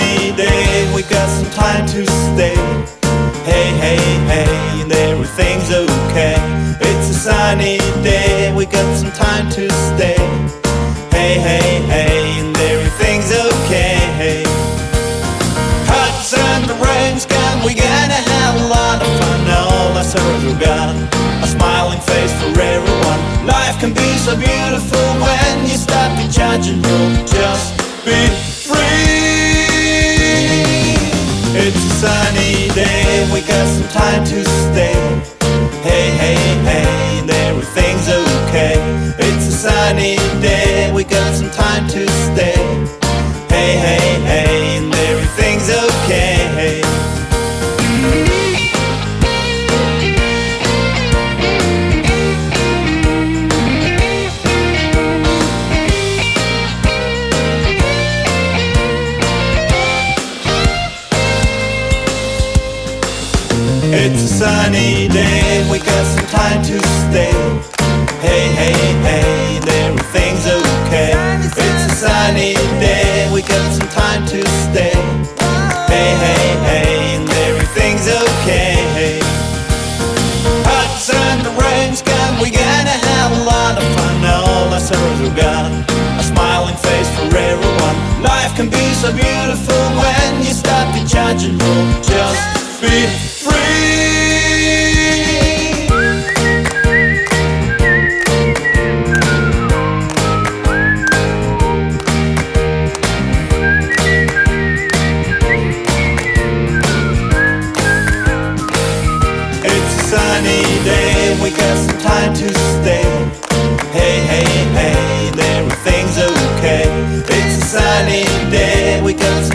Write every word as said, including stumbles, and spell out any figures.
sunny day, we got some time to stay. Hey, hey, hey, and everything's okay. It's a sunny day, we got some time to stay. Hey, hey, hey, and everything's okay. Hot sun, the rain's gone, we gonna have a lot of fun. All our sorrows are gone, a smiling face for everyone. Life can be so beautiful when you stop to judge and you'll just be free. It's a sunny day, we got some time to stay. Hey, hey, hey, and everything's okay. It's a sunny day, we got some time to stay. Hey, hey, hey, and everything's okay. It's a sunny day, we got some time to stay. Hey, hey, hey, and everything's okay. It's a sunny day, we got some time to stay. Hey, hey, hey, and everything's okay. Hot sun, the rain's gone, we gonna have a lot of fun. All our sorrows are gone, a smiling face for everyone. Life can be so beautiful when you stop to judge and you'll just be free. Sunny day, we got some time to stay. Hey, hey, hey, and everything's okay. It's a sunny day, we got some